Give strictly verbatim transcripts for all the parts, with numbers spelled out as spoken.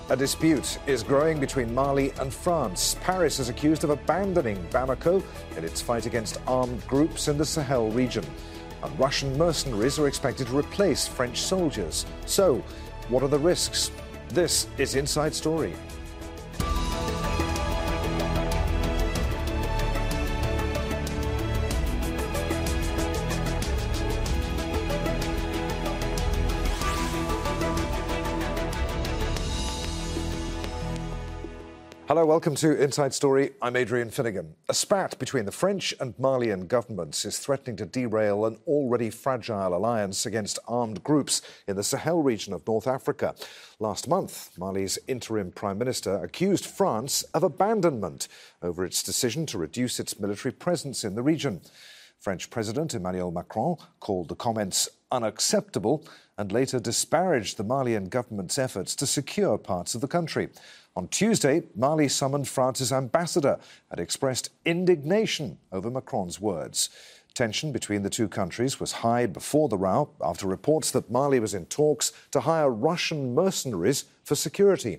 A dispute is growing between Mali and France. Paris is accused of abandoning Bamako in its fight against armed groups in the Sahel region. And Russian mercenaries are expected to replace French soldiers. So, what are the risks? This is Inside Story. Hello, welcome to Inside Story. I'm Adrian Finnegan. A spat between the French and Malian governments is threatening to derail an already fragile alliance against armed groups in the Sahel region of North Africa. Last month, Mali's interim prime minister accused France of abandonment over its decision to reduce its military presence in the region. French President Emmanuel Macron called the comments unacceptable and later disparaged the Malian government's efforts to secure parts of the country. On Tuesday, Mali summoned France's ambassador and expressed indignation over Macron's words. Tension between the two countries was high before the row after reports that Mali was in talks to hire Russian mercenaries for security.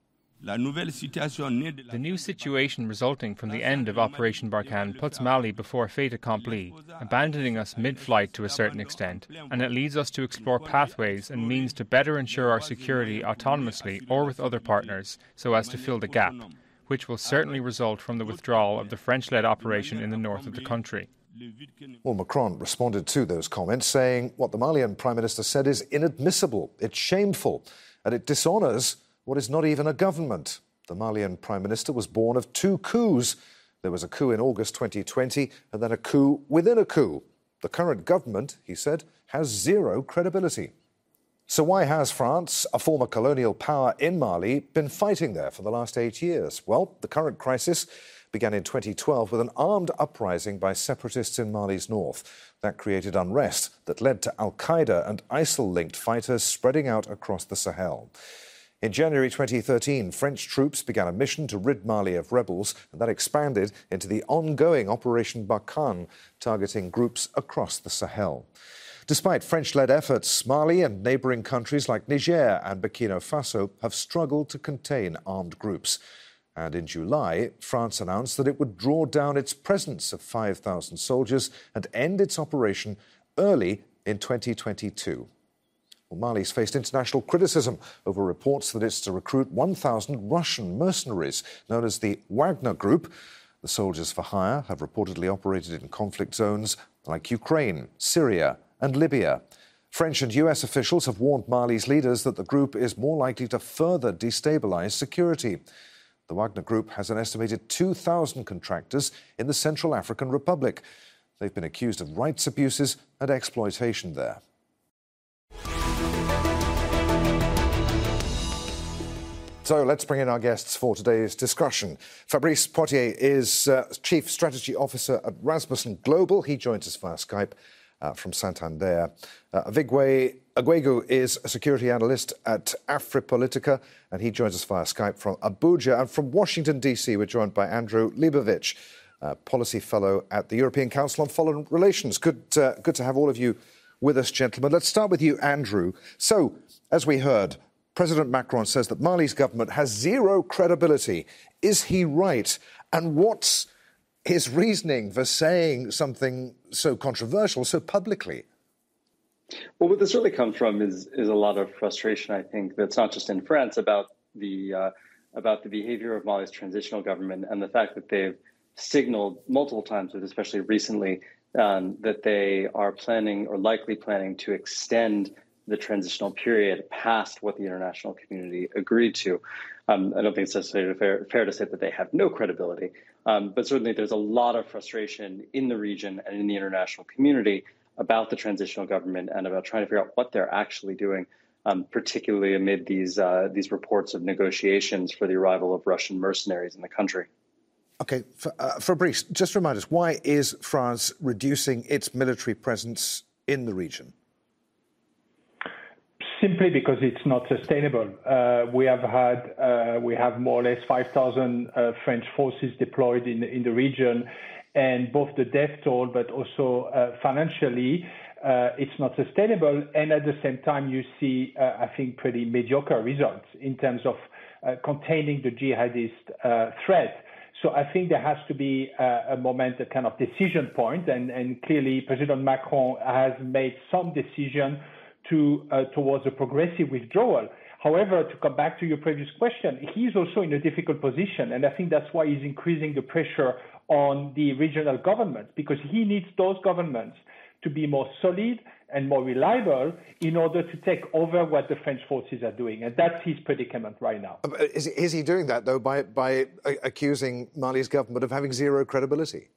The new situation resulting from the end of Operation Barkhane puts Mali before fait accompli, abandoning us mid-flight to a certain extent, and it leads us to explore pathways and means to better ensure our security autonomously or with other partners so as to fill the gap, which will certainly result from the withdrawal of the French-led operation in the north of the country. Well, Macron responded to those comments, saying what the Malian Prime Minister said is inadmissible, it's shameful, and it dishonours what is not even a government. The Malian Prime Minister was born of two coups. There was a coup in August twenty twenty and then a coup within a coup. The current government, he said, has zero credibility. So why has France, a former colonial power in Mali, been fighting there for the last eight years? Well, the current crisis began in twenty twelve with an armed uprising by separatists in Mali's north. That created unrest that led to Al-Qaeda and ISIL-linked fighters spreading out across the Sahel. In January twenty thirteen, French troops began a mission to rid Mali of rebels, and that expanded into the ongoing Operation Barkhane, targeting groups across the Sahel. Despite French-led efforts, Mali and neighbouring countries like Niger and Burkina Faso have struggled to contain armed groups. And in July, France announced that it would draw down its presence of five thousand soldiers and end its operation early in twenty twenty-two. Well, Mali's faced international criticism over reports that it's to recruit one thousand Russian mercenaries known as the Wagner Group. The soldiers for hire have reportedly operated in conflict zones like Ukraine, Syria and Libya. French and U S officials have warned Mali's leaders that the group is more likely to further destabilise security. The Wagner Group has an estimated two thousand contractors in the Central African Republic. They've been accused of rights abuses and exploitation there. So let's bring in our guests for today's discussion. Fabrice Poitier is uh, Chief Strategy Officer at Rasmussen Global. He joins us via Skype uh, from Santander. Uh, Avigwe Agwegu is a security analyst at Afripolitica, and he joins us via Skype from Abuja. And from Washington, D C, we're joined by Andrew Leibovich, uh, Policy Fellow at the European Council on Foreign Relations. Good, uh, good to have all of you with us, gentlemen. Let's start with you, Andrew. So, as we heard, President Macron says that Mali's government has zero credibility. Is he right? And what's his reasoning for saying something so controversial so publicly? Well, what this really comes from is is a lot of frustration, I think, that's not just in France about the uh, about the behavior of Mali's transitional government and the fact that they've signaled multiple times, but especially recently, um, that they are planning or likely planning to extend the transitional period past what the international community agreed to. Um, I don't think it's necessarily fair, fair to say that they have no credibility, um, but certainly there's a lot of frustration in the region and in the international community about the transitional government and about trying to figure out what they're actually doing, um, particularly amid these uh, these reports of negotiations for the arrival of Russian mercenaries in the country. OK, uh, Fabrice, just remind us, why is France reducing its military presence in the region? Simply because it's not sustainable. Uh, we have had, uh, we have more or less five thousand uh, French forces deployed in, in the region, and both the death toll, but also uh, financially, uh, it's not sustainable. And at the same time, you see, uh, I think, pretty mediocre results in terms of uh, containing the jihadist uh, threat. So I think there has to be a, a moment, a kind of decision point, and, and clearly President Macron has made some decision to uh, towards a progressive withdrawal. However, to come back to your previous question, he's also in a difficult position, and I think that's why he's increasing the pressure on the regional governments, because he needs those governments to be more solid and more reliable in order to take over what the French forces are doing. And that's his predicament right now. Is, is he doing that, though, by, by accusing Mali's government of having zero credibility?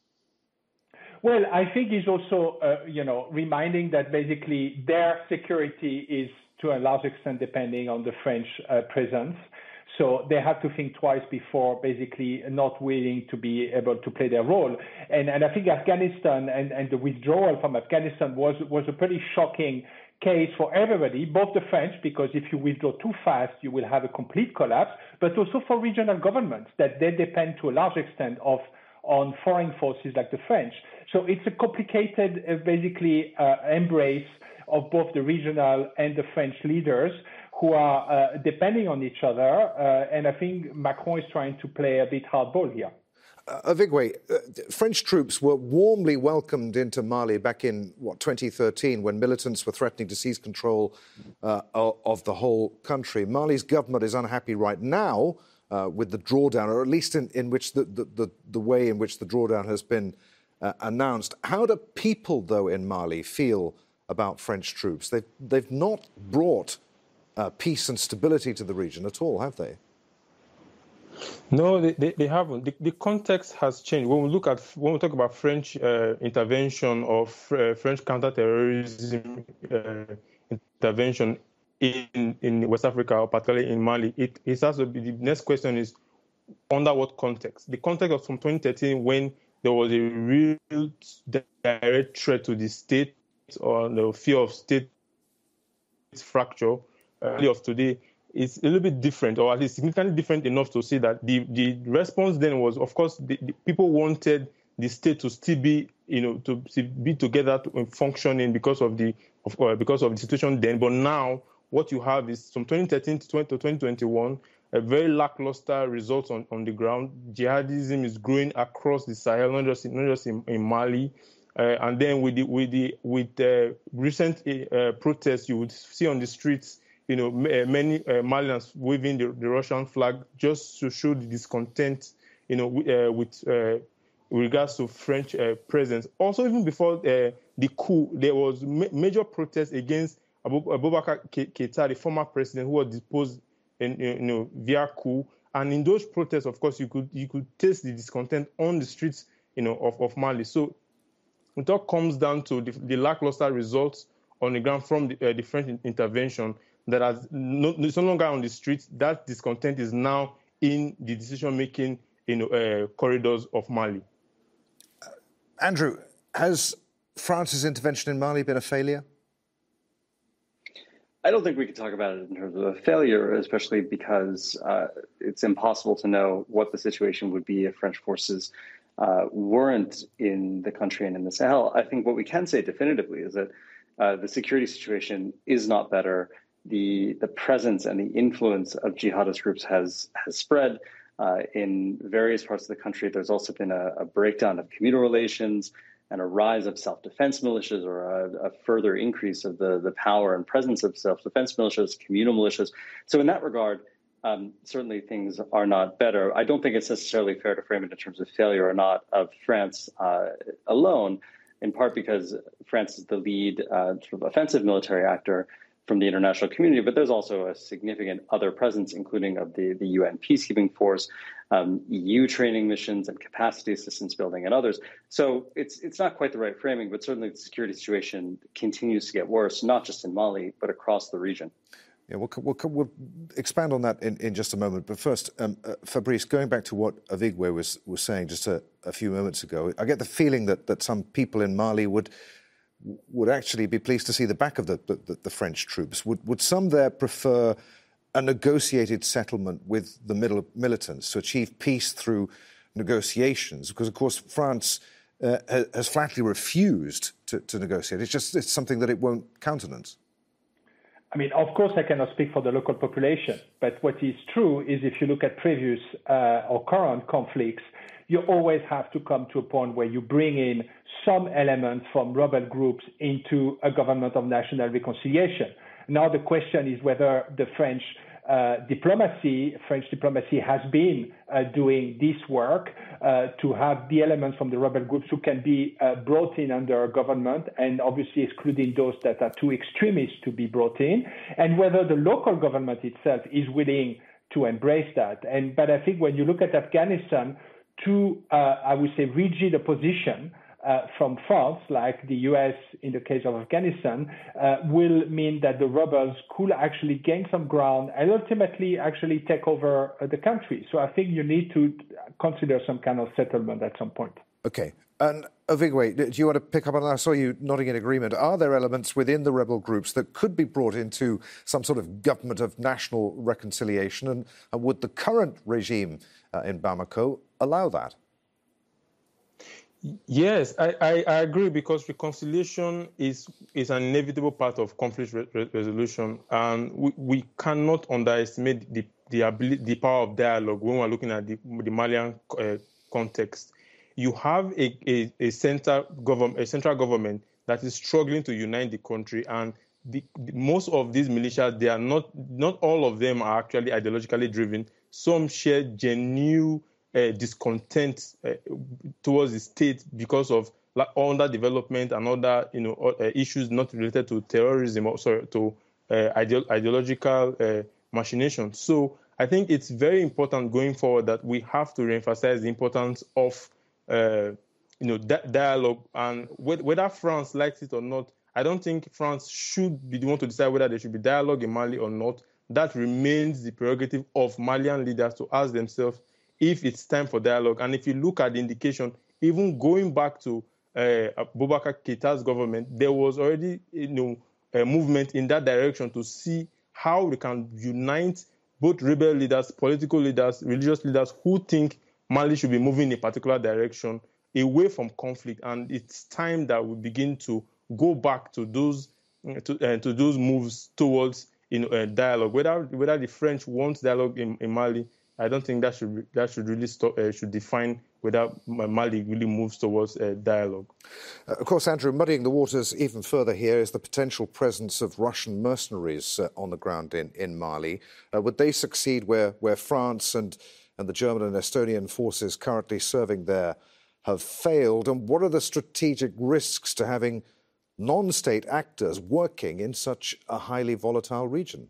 Well, I think he's also, uh, you know, reminding that basically their security is to a large extent depending on the French uh, presence. So they have to think twice before basically not willing to be able to play their role. And, and I think Afghanistan and, and the withdrawal from Afghanistan was, was a pretty shocking case for everybody, both the French, because if you withdraw too fast, you will have a complete collapse, but also for regional governments that they depend to a large extent of on foreign forces like the French. So it's a complicated, uh, basically, uh, embrace of both the regional and the French leaders who are uh, depending on each other. Uh, and I think Macron is trying to play a bit hardball here. Uh, Avigwe, uh, French troops were warmly welcomed into Mali back in, what, twenty thirteen, when militants were threatening to seize control uh, of the whole country. Mali's government is unhappy right now uh, with the drawdown, or at least in, in which the, the, the, the way in which the drawdown has been uh, announced. How do people, though, in Mali feel about French troops? They've, they've not brought uh, peace and stability to the region at all, have they? No, they, they, they haven't. The, the context has changed. When we look at, when we talk about French uh, intervention or uh, French counterterrorism uh, intervention in, in West Africa, or particularly in Mali, it, it has to be, the next question is, under what context? The context of from twenty thirteen, when there was a real direct threat to the state or the fear of state fracture, uh, of today, it's a little bit different, or at least significantly different enough to say that the, the response then was, of course, the, the people wanted the state to still be, you know, to be together, to, functioning because of the of, uh, because of the situation then. But now, what you have is from twenty thirteen to twenty twenty-one, a very lackluster results on, on the ground. Jihadism is growing across the Sahel, not just not just in, in Mali. Uh, and then with the with the with uh, recent uh, protests, you would see on the streets, you know, many uh, Malians waving the, the Russian flag just to show the discontent, you know, uh, with uh, regards to French uh, presence. Also, even before uh, the coup, there was ma- major protests against Abu- Abubakar Keita, the former president, who was deposed, in, you know, via coup. And in those protests, of course, you could you could taste the discontent on the streets, you know, of, of Mali. So it all comes down to the, the lackluster results on the ground from the, uh, the French intervention. That has no, it's no longer on the streets. That discontent is now in the decision-making, you know, uh, corridors of Mali. Uh, Andrew, has France's intervention in Mali been a failure? I don't think we could talk about it in terms of a failure, especially because uh, it's impossible to know what the situation would be if French forces uh, weren't in the country and in the Sahel. I think what we can say definitively is that uh, the security situation is not better. The, the presence and the influence of jihadist groups has has spread uh, in various parts of the country. There's also been a, a breakdown of communal relations and a rise of self-defense militias, or a, a further increase of the, the power and presence of self-defense militias, communal militias. So in that regard, um, certainly things are not better. I don't think it's necessarily fair to frame it in terms of failure or not of France uh, alone, in part because France is the lead uh, sort of offensive military actor from the international community, but there's also a significant other presence, including of the, the U N peacekeeping force, um, E U training missions and capacity assistance building and others. So it's it's not quite the right framing, but certainly the security situation continues to get worse, not just in Mali, but across the region. Yeah, we'll, we'll, we'll expand on that in, in just a moment. But first, um, uh, Fabrice, going back to what Avigwe was, was saying just a, a few moments ago, I get the feeling that, that some people in Mali would would actually be pleased to see the back of the, the, the French troops. Would, would some there prefer a negotiated settlement with the middle militants to achieve peace through negotiations? Because, of course, France uh, has flatly refused to, to negotiate. It's just it's something that it won't countenance. I mean, of course, I cannot speak for the local population, but what is true is if you look at previous uh, or current conflicts, you always have to come to a point where you bring in some elements from rebel groups into a government of national reconciliation. Now the question is whether the French uh, diplomacy, French diplomacy has been uh, doing this work uh, to have the elements from the rebel groups who can be uh, brought in under a government, and obviously excluding those that are too extremist to be brought in, and whether the local government itself is willing to embrace that. And but I think when you look at Afghanistan, to uh, I would say rigid opposition Uh, from France, like the U S in the case of Afghanistan, uh, will mean that the rebels could actually gain some ground and ultimately actually take over uh, the country. So I think you need to consider some kind of settlement at some point. Okay. And Ovigwe, do you want to pick up on that? I saw you nodding in agreement. Are there elements within the rebel groups that could be brought into some sort of government of national reconciliation? And, and would the current regime uh, in Bamako allow that? Yes, I, I, I agree, because reconciliation is is an inevitable part of conflict re- resolution, and we, we cannot underestimate the the ability, the power of dialogue when we're looking at the, the Malian uh, context. You have a, a, a central government, a central government that is struggling to unite the country, and the, the, most of these militias, they are not not all of them are actually ideologically driven. Some share genuine Uh, discontent uh, towards the state because of like, underdevelopment and other, you know, uh, issues not related to terrorism or sorry, to uh, ide- ideological uh, machinations. So I think it's very important going forward that we have to reemphasize the importance of, uh, you know, di- dialogue. And wh- whether France likes it or not, I don't think France should be the one to decide whether there should be dialogue in Mali or not. That remains the prerogative of Malian leaders to ask themselves if it's time for dialogue. And if you look at the indication, even going back to uh, Boubacar Keita's government, there was already, you know, a movement in that direction to see how we can unite both rebel leaders, political leaders, religious leaders who think Mali should be moving in a particular direction away from conflict. And it's time that we begin to go back to those to, uh, to those moves towards, you know, uh, dialogue. Whether whether the French want dialogue in, in Mali, I don't think that should that should really stop, uh, should define whether Mali really moves towards uh, dialogue. Uh, of course, Andrew, muddying the waters even further here is the potential presence of Russian mercenaries uh, on the ground in, in Mali. Uh, would they succeed where, where France and, and the German and Estonian forces currently serving there have failed? And what are the strategic risks to having non-state actors working in such a highly volatile region?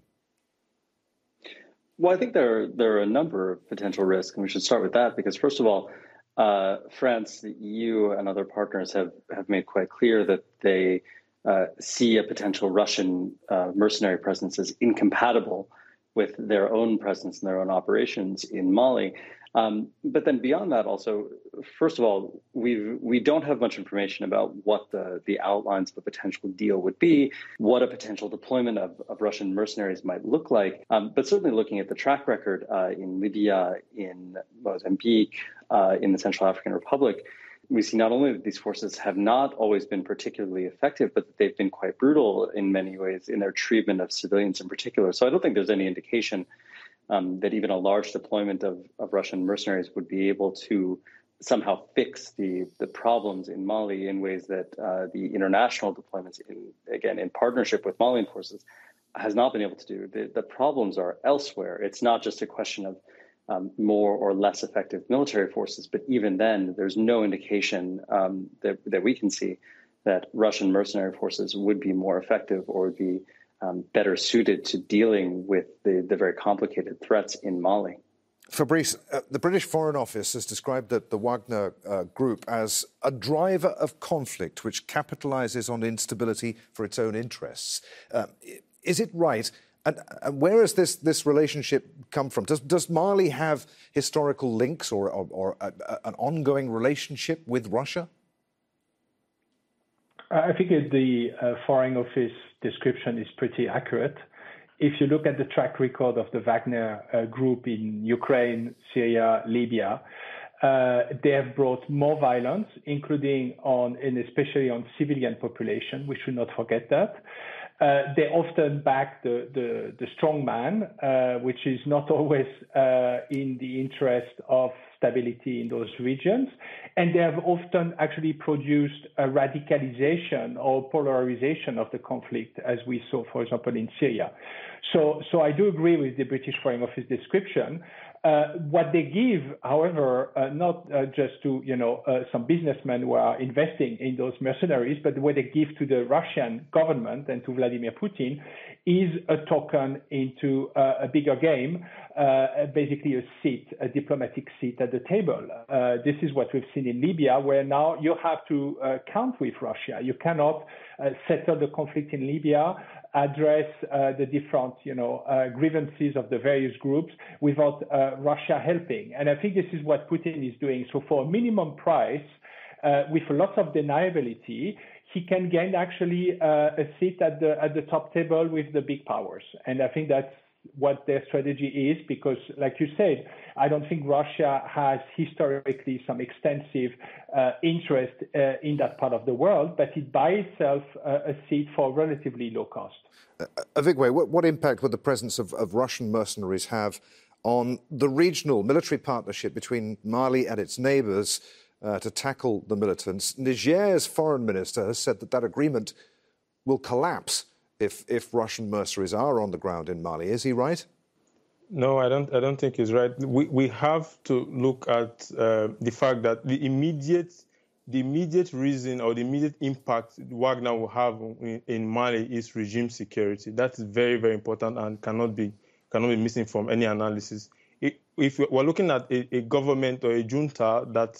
Well, I think there are, there are a number of potential risks, and we should start with that because, first of all, uh, France, the E U, and other partners have, have made quite clear that they uh, see a potential Russian uh, mercenary presence as incompatible with their own presence and their own operations in Mali. Um, but then beyond that, also, first of all, we we don't have much information about what the, the outlines of a potential deal would be, what a potential deployment of, of Russian mercenaries might look like. Um, but certainly looking at the track record uh, in Libya, in Mozambique, uh, in the Central African Republic, we see not only that these forces have not always been particularly effective, but that they've been quite brutal in many ways in their treatment of civilians in particular. So I don't think there's any indication Um, that even a large deployment of, of Russian mercenaries would be able to somehow fix the, the problems in Mali in ways that uh, the international deployments, in, again, in partnership with Malian forces, has not been able to do. The, the problems are elsewhere. It's not just a question of um, more or less effective military forces, but even then, there's no indication um, that, that we can see that Russian mercenary forces would be more effective or would be Um, better suited to dealing with the, the very complicated threats in Mali. Fabrice, uh, the British Foreign Office has described the, the Wagner uh, group as a driver of conflict which capitalizes on instability for its own interests. Uh, is it right? And, and where has this, this relationship come from? Does, does Mali have historical links or, or, or a, a, an ongoing relationship with Russia? I think the uh, Foreign Office description is pretty accurate. If you look at the track record of the Wagner uh, group in Ukraine, Syria, Libya, uh, they have brought more violence, including on and especially on civilian population. We should not forget that. Uh, they often back the, the, the strong man, uh, which is not always uh, in the interest of stability in those regions. And they have often actually produced a radicalization or polarization of the conflict, as we saw, for example, in Syria. So, so I do agree with the British Foreign Office description. Uh, what they give, however, uh, not uh, just to you know uh, some businessmen who are investing in those mercenaries, but what they give to the Russian government and to Vladimir Putin is a token into uh, a bigger game, uh, basically a seat, a diplomatic seat at the table. Uh, this is what we've seen in Libya, where now you have to uh, count with Russia. You cannot uh, settle the conflict in Libya, address uh, the different, you know, uh, grievances of the various groups without uh, Russia helping. And I think this is what Putin is doing. So for a minimum price, uh, with lots of deniability, he can gain actually uh, a seat at the at the top table with the big powers. And I think that's what their strategy is, because, like you said, I don't think Russia has historically some extensive uh, interest uh, in that part of the world, but it buys itself uh, a seat for relatively low cost. Uh, Avigwe, what, what impact would the presence of, of Russian mercenaries have on the regional military partnership between Mali and its neighbours uh, to tackle the militants? Niger's foreign minister has said that that agreement will collapse if if Russian mercenaries are on the ground in Mali. Is he right? No, I don't. I don't think he's right. We we have to look at uh, the fact that the immediate the immediate reason or the immediate impact Wagner will have in, in Mali is regime security. That is very very important and cannot be cannot be missing from any analysis. It, if we're looking at a, a government or a junta that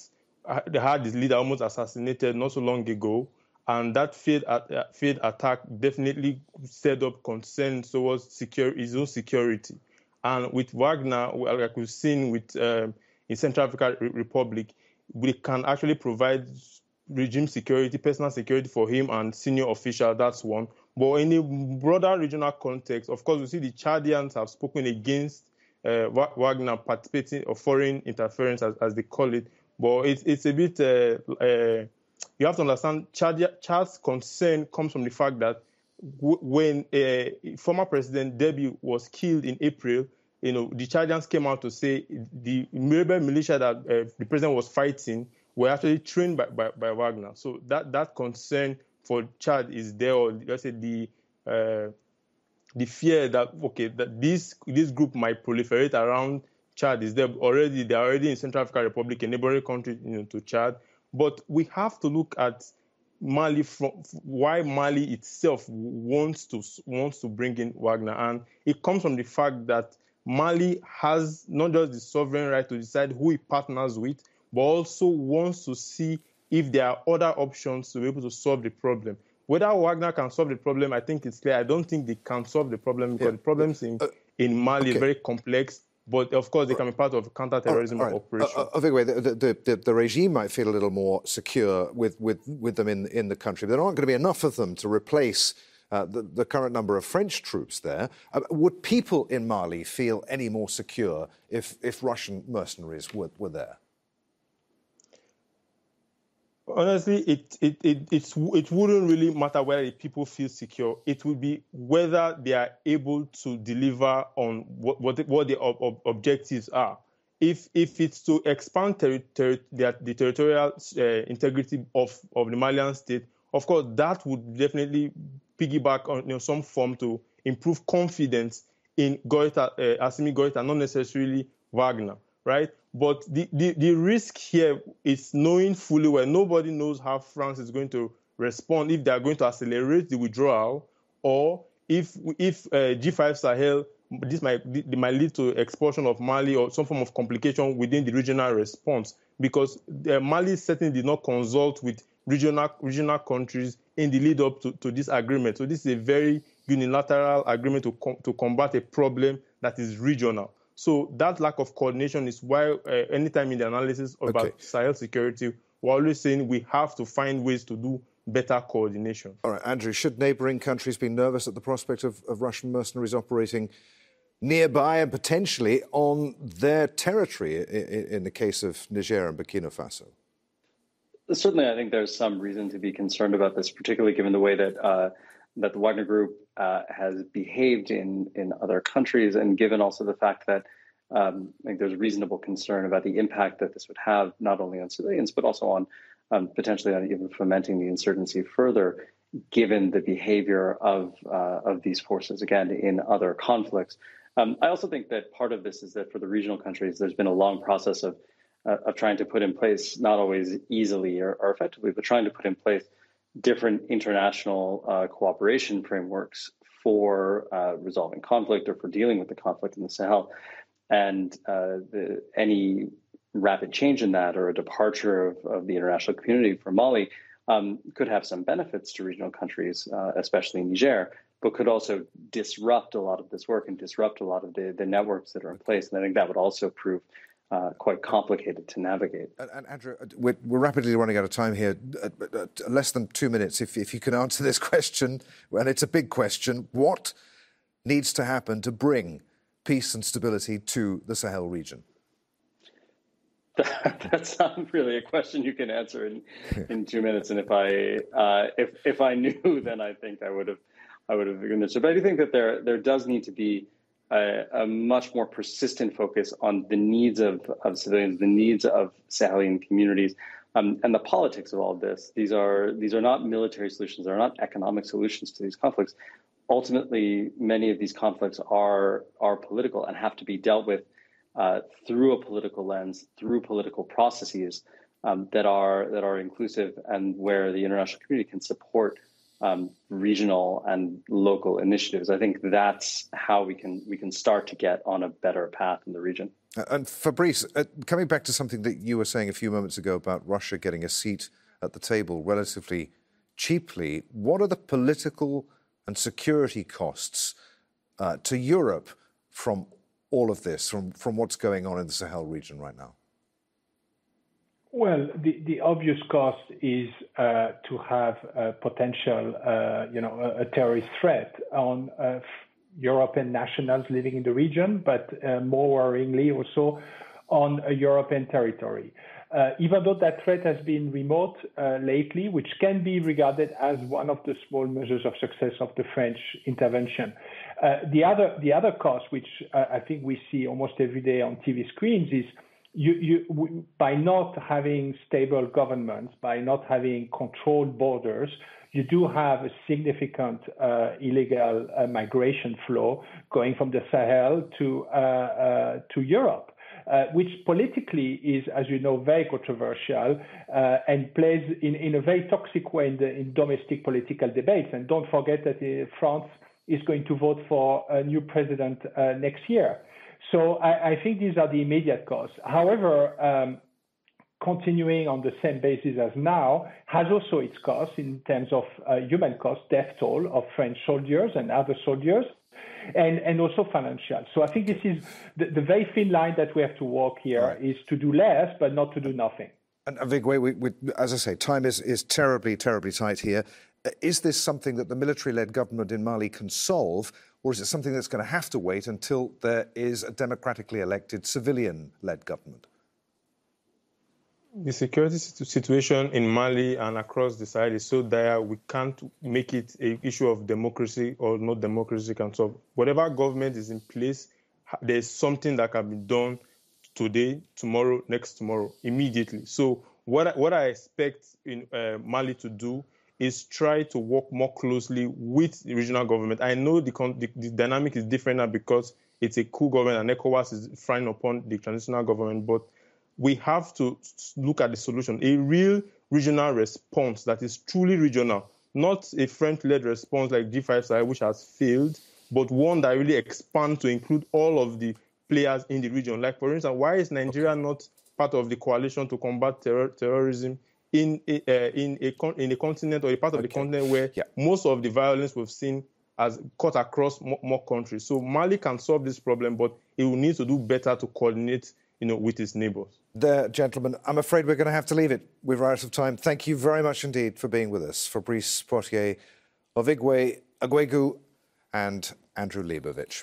had its leader almost assassinated not so long ago, and that failed, uh, failed attack definitely set up concerns towards secure, his own security. And with Wagner, like we've seen with uh, in Central African Republic, we can actually provide regime security, personal security for him and senior officials. That's one. But in a broader regional context, of course, we see the Chadians have spoken against uh, Wagner participating or foreign interference, as, as they call it. But it's it's a bit. Uh, uh, You have to understand, Chad, Chad's concern comes from the fact that w- when uh, former President Deby was killed in April, you know, the Chadians came out to say the rebel militia that uh, the president was fighting were actually trained by, by, by Wagner. So that, that concern for Chad is there, or let's say the uh, the fear that okay that this this group might proliferate around Chad is there already. They're already in Central African Republic, a neighboring country, you know, to Chad. But we have to look at Mali from why Mali itself wants to wants to bring in Wagner, and it comes from the fact that Mali has not just the sovereign right to decide who it partners with, but also wants to see if there are other options to be able to solve the problem. Whether Wagner can solve the problem, I think it's clear. I don't think they can solve the problem because yeah. the problems in, uh, in Mali okay. are very complex. But, of course, they can be part of counter-terrorism all right, all right. operation. Uh, uh, Avigwe, the, the, the, the regime might feel a little more secure with, with, with them in, in the country. But there aren't going to be enough of them to replace uh, the, the current number of French troops there. Uh, would people in Mali feel any more secure if, if Russian mercenaries were, were there? Honestly, it it, it it's, it wouldn't really matter whether the people feel secure. It would be whether they are able to deliver on what what, what the ob- ob- objectives are. If if it's to expand ter- ter- the, the territorial uh, integrity of, of the Malian state, of course, that would definitely piggyback on you know, some form to improve confidence in Goïta, uh, Assimi Goïta, not necessarily Wagner, right? But the, the, the risk here is knowing fully well, nobody knows how France is going to respond, if they are going to accelerate the withdrawal, or if if uh, G five Sahel, this might, this might lead to expulsion of Mali or some form of complication within the regional response, because uh, Mali certainly did not consult with regional regional countries in the lead up to, to this agreement. So this is a very unilateral agreement to com- to combat a problem that is regional. So that lack of coordination is why uh, anytime in the analysis about okay. Sahel security, we're always saying we have to find ways to do better coordination. All right, Andrew, should neighbouring countries be nervous at the prospect of, of Russian mercenaries operating nearby and potentially on their territory in, in the case of Niger and Burkina Faso? Certainly, I think there's some reason to be concerned about this, particularly given the way that uh, that the Wagner Group uh, has behaved in in other countries, and given also the fact that um, I think there's reasonable concern about the impact that this would have not only on civilians but also on um, potentially on even fomenting the insurgency further, given the behavior of uh, of these forces again in other conflicts. Um, I also think that part of this is that for the regional countries, there's been a long process of uh, of trying to put in place, not always easily or, or effectively, but trying to put in place different international uh, cooperation frameworks for uh, resolving conflict or for dealing with the conflict in the Sahel. And uh, the, any rapid change in that or a departure of, of the international community from Mali um, could have some benefits to regional countries, uh, especially Niger, but could also disrupt a lot of this work and disrupt a lot of the, the networks that are in place. And I think that would also prove uh, quite complicated to navigate. And, and Andrew, we're, we're rapidly running out of time here. Uh, uh, less than two minutes, if, if you can answer this question, and it's a big question. What needs to happen to bring peace and stability to the Sahel region? That's not really a question you can answer in, in two minutes. And if I uh, if if I knew, then I think I would have I would have answered. But I do think that there there does need to be a, a much more persistent focus on the needs of, of civilians, the needs of Sahelian communities, um, and the politics of all of this. These are these are not military solutions. They're not economic solutions to these conflicts. Ultimately, many of these conflicts are are political and have to be dealt with Uh, through a political lens, through political processes um, that are that are inclusive, and where the international community can support um, regional and local initiatives. I think that's how we can we can start to get on a better path in the region. Uh, and Fabrice, uh, coming back to something that you were saying a few moments ago about Russia getting a seat at the table relatively cheaply, what are the political and security costs uh, to Europe from all of this, from, from what's going on in the Sahel region right now? Well, the, the obvious cost is uh, to have a potential, uh, you know, a, a terrorist threat on uh, European nationals living in the region, but uh, more worryingly also on a European territory. Uh, even though that threat has been remote uh, lately, which can be regarded as one of the small measures of success of the French intervention. Uh, the other the other cost, which uh, I think we see almost every day on T V screens, is you, you w by not having stable governments, by not having controlled borders, you do have a significant uh, illegal uh, migration flow going from the Sahel to uh, uh, to Europe. Uh, which politically is, as you know, very controversial uh, and plays in, in a very toxic way in, the, in domestic political debates. And don't forget that uh, France is going to vote for a new president uh, next year. So I, I think these are the immediate costs. However, um, continuing on the same basis as now has also its costs in terms of uh, human cost, death toll of French soldiers and other soldiers. And, and also financial. So I think this is the, the very thin line that we have to walk here, right, is to do less, but not to do nothing. And Vigwe, we, we, as I say, time is, is terribly, terribly tight here. Is this something that the military-led government in Mali can solve, or is it something that's going to have to wait until there is a democratically elected civilian-led government? The security situation in Mali and across the Sahel is so dire, we can't make it an issue of democracy or not democracy can solve. Whatever government is in place, there's something that can be done today, tomorrow, next tomorrow, immediately. So what I, what I expect in uh, Mali to do is try to work more closely with the regional government. I know the, the, the dynamic is different now because it's a coup government and ECOWAS is frowning upon the transitional government, but we have to look at the solution, a real regional response that is truly regional, not a French-led response like G five Sahel, which has failed, but one that really expands to include all of the players in the region. Like, for instance, why is Nigeria okay. not part of the coalition to combat terror, terrorism in a, uh, in, a con in a continent or a part of okay. the continent where yeah. most of the violence we've seen has cut across more, more countries? So Mali can solve this problem, but it will need to do better to coordinate, you know, with its neighbors. There, gentlemen, I'm afraid we're going to have to leave it. We're out of time. Thank you very much indeed for being with us. Fabrice Potier, Ovigwe Egwegu, and Andrew Leibovich.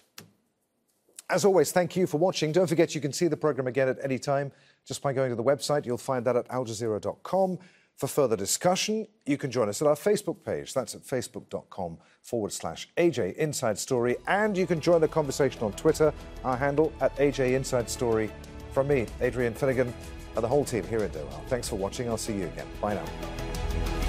As always, thank you for watching. Don't forget you can see the programme again at any time just by going to the website. You'll find that at al jazeera dot com. For further discussion, you can join us at our Facebook page. That's at facebook.com forward slash AJ Inside Story. And you can join the conversation on Twitter, our handle at A J Inside Story. From me, Adrian Finnegan, and the whole team here at Doha. Thanks for watching. I'll see you again. Bye now.